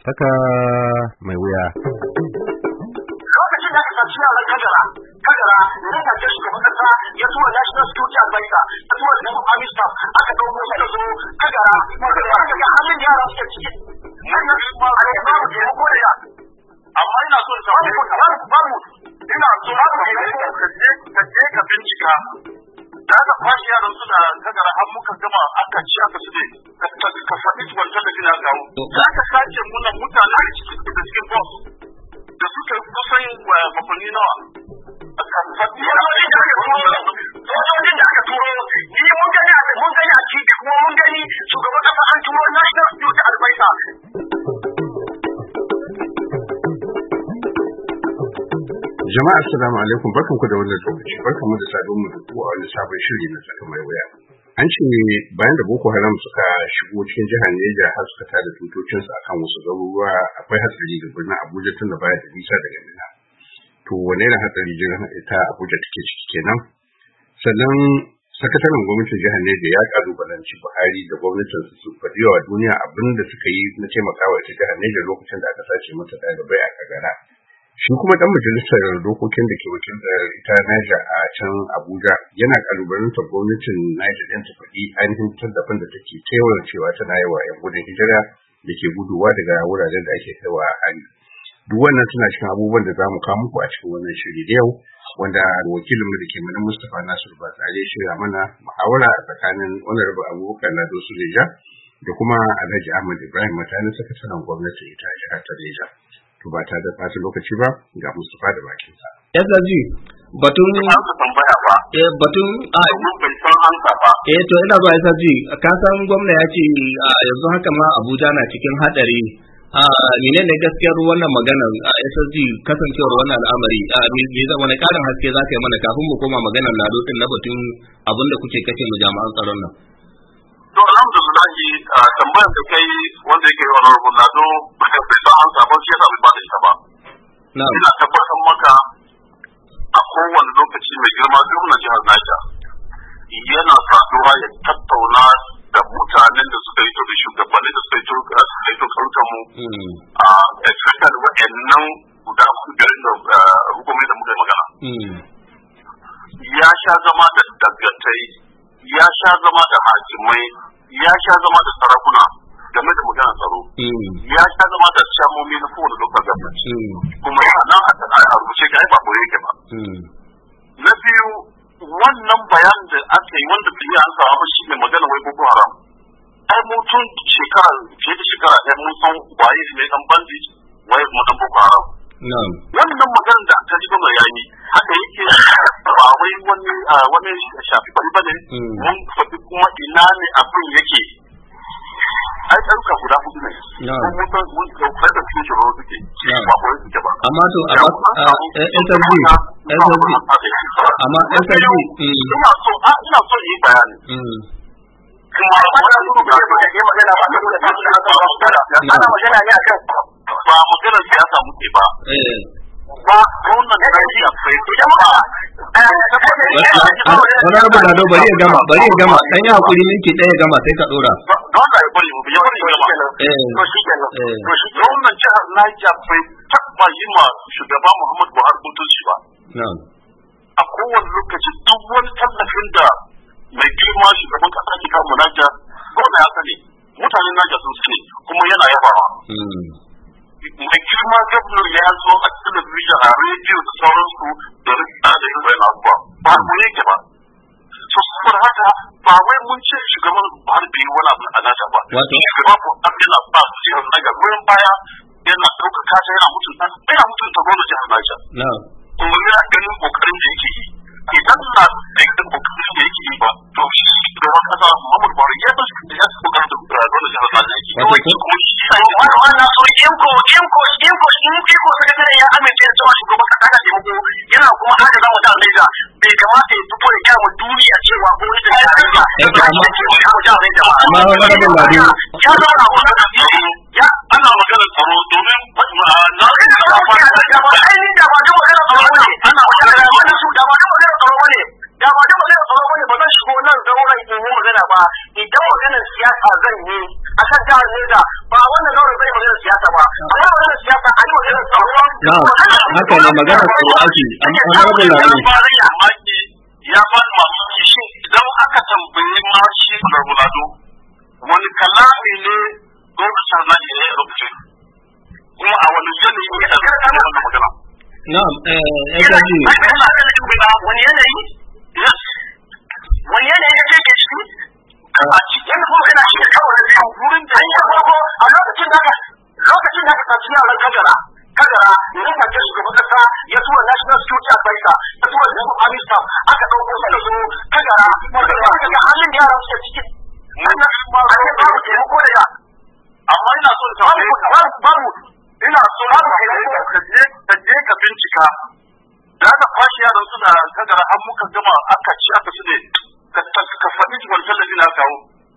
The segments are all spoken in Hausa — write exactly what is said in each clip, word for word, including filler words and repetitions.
Saka mai wuya. Lokacin da aka saci yaran kagara, kagara ne ka ce shugaban kasa ya tura National Security Advisor, ya tura da Army Staff, aka ɗauko su da su kagara, aka ga halin da yaran suke ciki. Wannan ma a yi ba mu taimako da ya. Amma ina so in samu ba mu ina so ba mu ka je ka bincika. Da aka kwashe yaran su da kagara har muka gama aka ci aka su ne ka faɗi tuwon talabijin ya kawo. Da aka sace muna mutane da cikin bus da suka kusan makonni nawa. Sojojin da aka turo ni mun gani a mun gani a cikin kuma mun gani shugaban kasa an turo National Security Advisor. Jama'a assalamu alaikum, barkanku da wannan lokaci, barkanmu da saduwa mu da ku a wani sabon shiri na saka mai wuya. An ce bayan da Boko Haram suka shigo cikin jihar Neja har suka tada tutocinsu akan wasu garuruwa, akwai hatsari ga birnin Abuja tun da baya da nisa daga Mina. To wane irin hatsari jirgin ita Abuja take ciki kenan? Sannan sakataren gwamnatin jihar Neja ya kalubalanci Buhari da gwamnatin su faɗi wa duniya abin da suka yi na taimakawa ita jihar Neja lokacin da aka sace mata ɗalibai a Kagara. Shi kuma dan majalisar dokokin da ke wakiltar ita Niger a can Abuja yana kalubalantar gwamnatin Niger din ta faɗi ainihin tallafin da take taiwar cewa tana yi wa 'yan gudun hijira da ke guduwa daga wuraren da ake kaiwa hari. Duk wannan suna cikin abubuwan da za mu kawo muku a cikin wannan shiri da yau, wanda wakilinmu da ke mana Mustapha Nasiru Batsari ya shirya mana muhawara a tsakanin Honorable Abubakar Lado Suleja da kuma Alhaji Ahmad Ibrahim Matani, sakataren gwamnati ita jihar ta Neja. To ba ta da ɓata lokaci ba ga Mustapha da bakinsa. Yadda ji batun tambaya ba. Eh batun a bai san ansa ba. Eh to ina zuwa yasa ji ka san gwamna ya ce yanzu haka ma Abuja na cikin hadari. A menene gaskiyar wannan maganar a S S G kasancewar wannan al'amari a me za wani karin haske za ka yi mana kafin mu koma maganar Lado din na batun abin da kuke kace mu jami'an tsaron nan. To alhamdulillah tambayar da kai wanda yake yi wannan rubun Lado bai san ansa ba shi yasa bai ba da ita ba. Ina tabbatar maka a kowane lokaci mai girma gwamnan jihar Niger yana saduwa ya tattauna da mutanen da suka yi to da shugabanni da suka yi to suka yi to sautan mu a especially wa'annan guda garin da hukumai da muka yi magana. Ya sha zama da dagatai, ya sha zama da hakimai, ya sha zama da sarakuna game da maganar tsaro. Ya sha zama da shamomi na kowane local government. Kuma yana nan a rubuce ga ba kore yake ba. Na biyu, wannan bayan da aka yi wanda bai an samu shi ne magana wai Boko Haram. Ai mu tun shekara fiye da shekara ɗaya mun san waye ne dan bandit, waye kuma dan Boko Haram. Wannan maganar da ta ji gama yayi haka yake ba wai wani wani shafi bari bane mun faɗi kuma ina ne abin yake. Ai ɗauka guda hudu ne. Mun san mun ɗauka da cikin shiro suke. Ba ko suke ba. Amma to a S S G S S G amma S S G ina so ina so yi bayani. Kuma wannan su da ke magana ba da ana magana ne akan ba magana siyasa muke ba. Ba wannan da ya sai jama'a wani rabu da do bari ya gama bari ya gama dan ya hakuri minti ɗaya gama sai ka dora don da bari mu biya wani gama to shi kenan to shi wannan jihar Niger bai tabba yi ma shugaba Muhammad Buhari mutunci ba a kowane lokaci duk wani tallafin da mai girma shugaban kasa ke kawo Niger gwamna ya sani mutanen Niger sun sani kuma yana yabawa mai girma gwamnar ya zo a talabijin a rediyo da sauransu da rikta da yin bayan abubuwa ba ku ne ke ba so saboda haka ba wai mun ce shugaban Buhari bai wani abu a nata ba shugaban Buhari yana ba su jihar Niger goyon baya yana ɗaukaka ta yana mutunta yana mutunta gwamnati jihar Niger kuma yana ganin kokarin da yake yi idan na da ganin kokarin da yake yi ba to shugaban kasa Muhammadu Buhari ya ba shi ya kokarin da gwamnati jihar Niger yake kuma shi wannan so inko inko inko inko sakatare ya amince da cewa shugaban kasa na taimako yana kuma haka za mu da Niger bai kamata ya fito da kyamu duniya cewa gwamnati ta Niger ya kamata ya mu da Niger amma wannan da Lado ya zama wannan da ya ana magana tsaro domin na ga ba da ba ai ni da ba da magana tsaro ne ana magana da su da ba da magana tsaro ne da ba da magana tsaro ne ba zan shigo nan zauren in yi magana ba idan maganar siyasa zan yi a kan jihar Niger ba wannan zauren zai magana siyasa ba amma wannan siyasa an yi magana tsaro na haka ne magana tsaro ake amma rabin lafiya ya ba da mamaki shi idan aka tambaye ma shi Ronaldo wani kalami ne gwamnatin na ya yi rubuce kuma a wani yanayi ne da zai yi wannan magana. Na'am, eh, ya gaji. Wani yanayi? Yes. Wani yanayi ya ke ciki? A cikin kuma yana shi kawai da biyu wurin da ya farko a lokacin da aka lokacin da aka tafi yaran kagara kagara idan ka ce shugaban kasa ya tura national security advisor ya tura da army staff aka dauko su da su kagara wanda ba ka ga halin da yaran suke ciki mun ga kuma a ce babu taimako da ya amma ina so ta babu babu ina so babu ka je ka je ka bincika da aka kwashi yaran su da kagara an muka gama aka ci aka su ne ka ka faɗi wani tallafi na kawo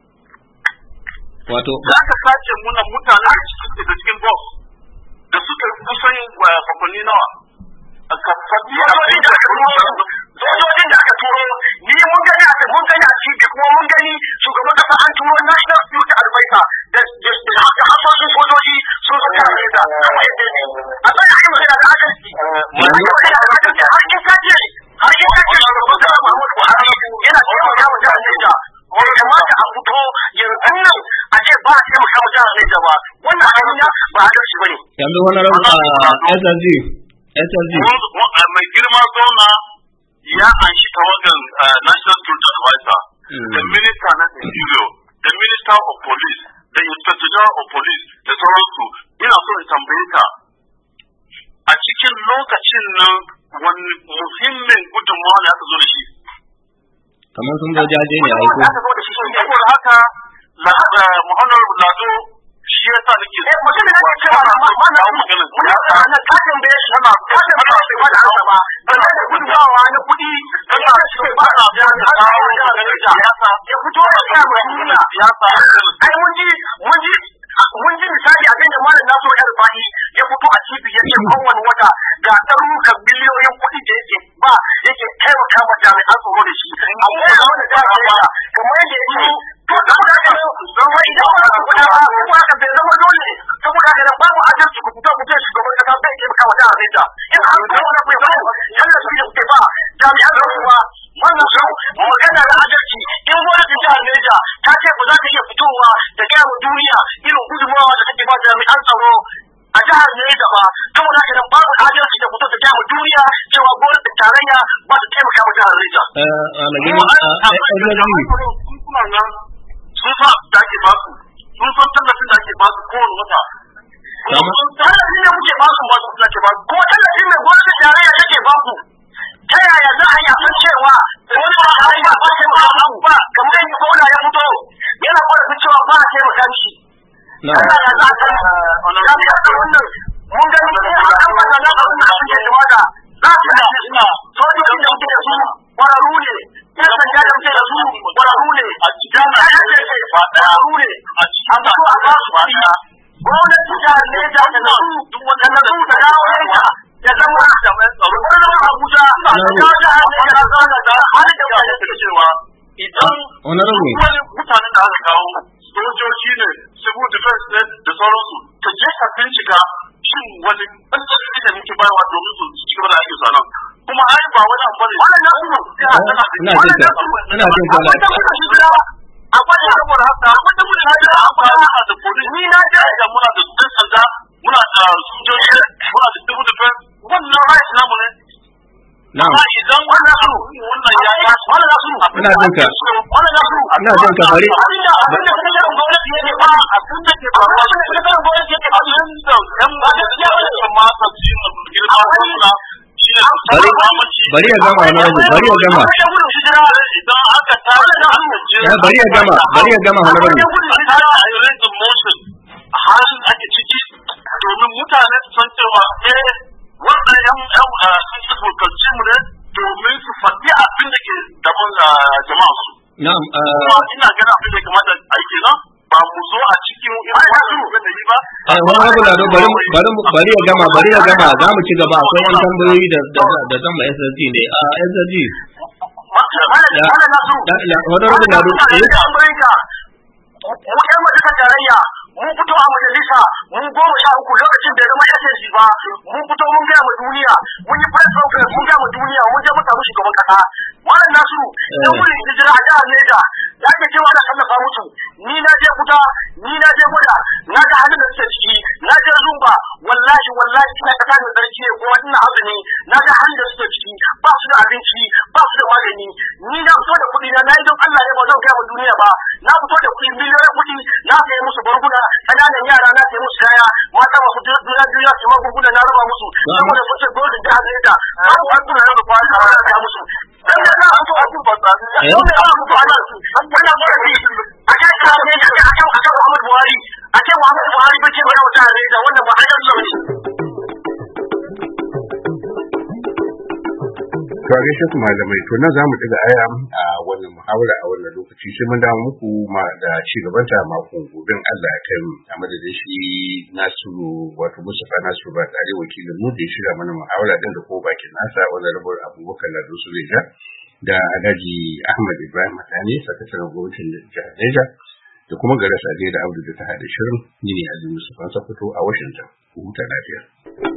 wato za ka sace muna mutane a cikin da cikin boss da suka kusan bakonni nawa a kafafi a cikin da sojojin da aka turo ni mun gani a mun gani a cikin kuma mun gani shugaban kasa an turo national security advisor da da hafafin sojoji sun zo tare da a sai a yi magana da adalci har in kaje har in kaje shugaban kasa Muhammadu Buhari yana cewa ya wajen Abuja bai kamata a fito yanzu nan a ce ba a taimaka wa jihar Niger ba wannan hanya ba a dace bane yanzu wani rabu a S S G S S G mai girma zona ya anshi tawagan national security advisor da minister na interior da minister of police da inspector general of police da sauransu ina so in tambaye ka a cikin lokacin nan wani muhimmin gudunmawa ne aka zo da shi kamar sun zo jaje ne a aiko saboda haka Muhammadu Lado shi yasa nake eh mutum da nake cewa ma ma na maganin na ka tambaye shi ma ka tambaye shi ba da haka ba ban da gudunmawa na kudi da ba shi ba da da kawo da siyasa ya fito da ya mu duniya siyasa ai mun ji mun ji mun ji misali abin da malam Naso Yarba'i ya fito a cibi yake kowane wata ga ɗarurukan biliyoyin kuɗi da yake ba yake taimaka ma jami'an tsaro da shi amma da wani da kamar yadda yake to da haka zama idan ba ku da ba kuma haka bai zama dole saboda haka nan babu adalci ku fito ku ce shugaban kasa bai taimaka wa jihar Niger in an ko wani bai ba yalla su ne ba jami'an tsaro ba wannan su magana da adalci in gwamnatin jihar Niger ta ce ba za ta iya fitowa da gaya wa duniya irin gudunmawa da take ba jami'an tsaro a jihar Niger ba saboda haka nan babu adalci da fito da gaya wa duniya cewa gwamnatin tarayya ba ta taimaka wa jihar Niger. Sun sa da ake ba su, sun san tallafin da ake ba su kowane wata. Tallafin ne muke ba su ba su ake ba su, kuma tallafin ne gwamnatin tarayya take ba su. Ta yaya za a yi a san cewa wani ba a yi ba ba taimaka abu ba kamar yadda gwamna ya fito yana ƙwarafin cewa ba a taimaka mishi. Allah ya za a san jami'ar da wannan mun gani ne a kan masana abin da suke jama'a za su da sojojin da muke da su ƙwararru ne. Yan sanda da muke da su ƙwararru ne. Jami'ai da ke ƙwararru ne. A mutu a ba su fariya. Gwamnatin jihar Niger da na su da na su da dawo yanka ya zama wannan Abuja da ta jihar Niger da zama da halin da ya ke cewa idan wani mutanen da aka kawo sojoji ne civil defense ne da sauransu ta je ka bincika shin wani ɓangarori da muke bayarwa domin su ci gaba da aiki sanan kuma ai ba wani abu ne wannan nasu ina jin ka ina jin ka akwai da saboda haka akwai da mutane da akwai da police ni na je da muna da ɗan sanda muna da sojoji muna da civil defense wannan right namu ne na'am idan wannan abu wannan ya ya wannan nasu ina jin ka wannan nasu ina jin ka bari abinda abinda kake gwamnati yake ba abin da ke faruwa shi ne kake gwamnati yake ba abin da yan ba da ya ba ma ta ci girma wannan bari bari ya gama wani rabu bari ya gama ya bari ya gama bari ya gama wani rabu halin ake ciki domin mutane su san cewa eh wannan yan yan sun fulkanci mu ne domin su faɗi abin da ke daban jama'a su na'am ina ganin abin da kamata a yi kenan ba mu zo a cikin irin wannan da yi ba ai wani abu da bari bari bari ya gama bari ya gama za mu ci gaba akwai wani tambayoyi da da zan ba S S G ne a S S G da da wani abu da mu yan majalisar tarayya mun fito a majalisa mun goma sha uku lokacin da ya zama S S G ba mun fito mun gaya ma duniya mun yi press conference mun gaya ma duniya mun je mun samu shugaban kasa Malam Nasiru dan gudun hijira a jihar Neja da ake cewa ana tallafa musu ni na je kuta ni na je guda na ga halin da suke ciki na je zumba wallahi wallahi ina kasa da sarki ne kuma ina azumi na ga halin da suke ciki ba su da abinci ba su da magani ni na fito da kuɗi na na yi don Allah ne ba zan gaya ma duniya ba na fito da kuɗi miliyoyin kuɗi na sayi musu barguna ƙananan yara na sayi musu kaya mata masu juna biyu na sayi magunguna na raba musu saboda sun ce dole da hannun da babu an tuna yau da kwana a rana musu dan da na fito a kuma ba su ne na fito a nan wannan ba shi a kai ka ne a kan a kan Muhammad Buhari a kan Muhammad Buhari bace mana wata ne da wannan ba a yanzu ne To a gaishe ku malamai, to nan za mu ɗiga aya a wannan muhawara a wannan lokaci sai mun dawo muku ma da ci gaban ta makon goben Allah ya kai mu a madadin shi Nasiru wato Mustapha Nasiru ba tare wakilin mu da ya shirya mana muhawara din da ko bakin nasa wannan rabar Abubakar Lado Suleja da Alhaji Ahmad Ibrahim Matani sakataren gwamnatin jihar Niger da kuma Garas Ade da Abdu da ta hada shirin ni ne Azumi Mustapha Sokoto a Washington. Ku huta lafiya.